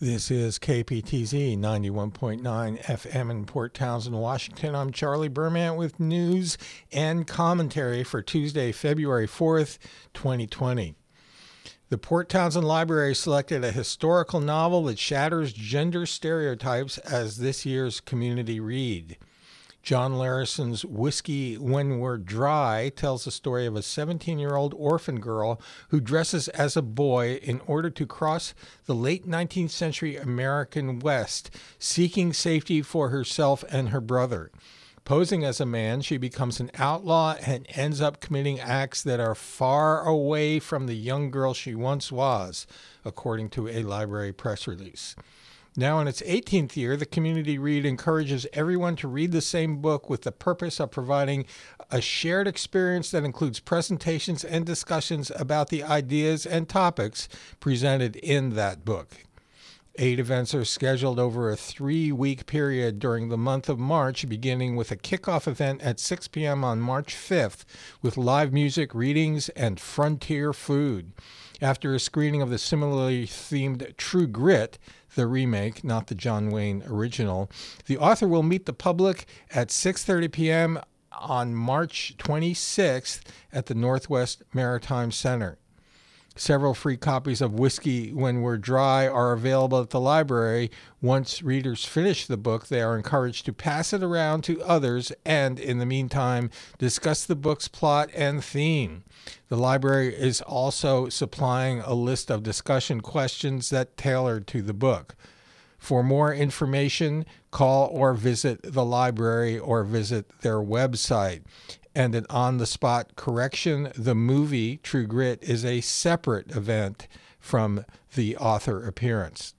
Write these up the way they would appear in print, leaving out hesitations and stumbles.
This is KPTZ 91.9 FM in Port Townsend, Washington. I'm Charlie Berman with news and commentary for Tuesday, February 4th, 2020. The Port Townsend Library selected a historical novel that shatters gender stereotypes as this year's community read. John Larison's Whiskey When We're Dry tells the story of a 17-year-old orphan girl who dresses as a boy in order to cross the late 19th century American West, seeking safety for herself and her brother. Posing as a man, she becomes an outlaw and ends up committing acts that are far away from the young girl she once was, according to a library press release. Now in its 18th year, the Community Read encourages everyone to read the same book with the purpose of providing a shared experience that includes presentations and discussions about the ideas and topics presented in that book. 8 events are scheduled over a 3-week period during the month of March, beginning with a kickoff event at 6 p.m. on March 5th with live music, readings, and frontier food. After a screening of the similarly themed True Grit, the remake, not the John Wayne original, the author will meet the public at 6:30 p.m. on March 26th at the Northwest Maritime Center. Several free copies of Whiskey When We're Dry are available at the library. Once readers finish the book, they are encouraged to pass it around to others and, in the meantime, discuss the book's plot and theme. The library is also supplying a list of discussion questions that tailored to the book. For more information, call or visit the library or visit their website. And an on-the-spot correction, the movie True Grit is a separate event from the author appearance.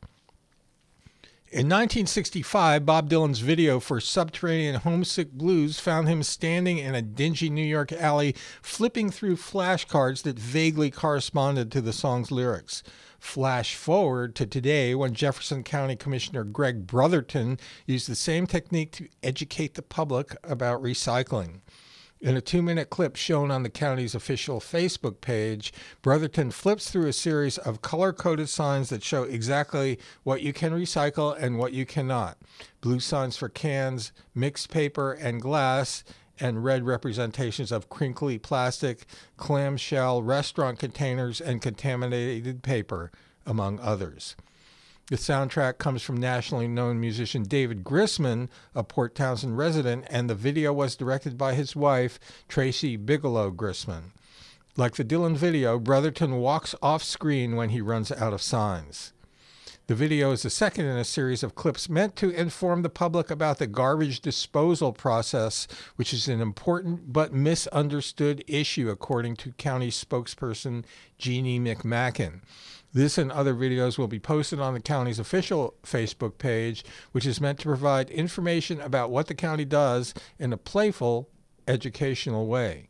In 1965, Bob Dylan's video for Subterranean Homesick Blues found him standing in a dingy New York alley flipping through flashcards that vaguely corresponded to the song's lyrics. Flash forward to today when Jefferson County Commissioner Greg Brotherton used the same technique to educate the public about recycling. In a 2-minute clip shown on the county's official Facebook page, Brotherton flips through a series of color-coded signs that show exactly what you can recycle and what you cannot. Blue signs for cans, mixed paper, and glass, and red representations of crinkly plastic, clamshell, restaurant containers, and contaminated paper, among others. The soundtrack comes from nationally known musician David Grisman, a Port Townsend resident, and the video was directed by his wife, Tracy Bigelow Grisman. Like the Dylan video, Brotherton walks off screen when he runs out of signs. The video is the second in a series of clips meant to inform the public about the garbage disposal process, which is an important but misunderstood issue, according to county spokesperson Jeannie McMacken. This and other videos will be posted on the county's official Facebook page, which is meant to provide information about what the county does in a playful, educational way.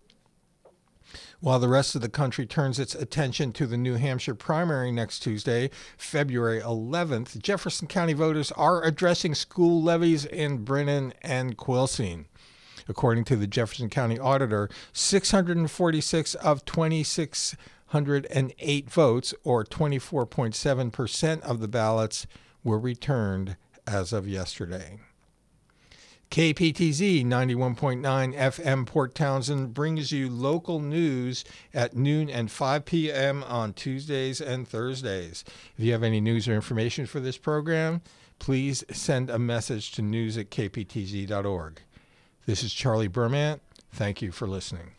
While the rest of the country turns its attention to the New Hampshire primary next Tuesday, February 11th, Jefferson County voters are addressing school levies in Brennan and Quilcene. According to the Jefferson County Auditor, 646 of 2,608 votes, or 24.7% of the ballots, were returned as of yesterday. KPTZ 91.9 FM Port Townsend brings you local news at noon and 5 p.m. on Tuesdays and Thursdays. If you have any news or information for this program, please send a message to news@kptz.org. This is Charlie Berman. Thank you for listening.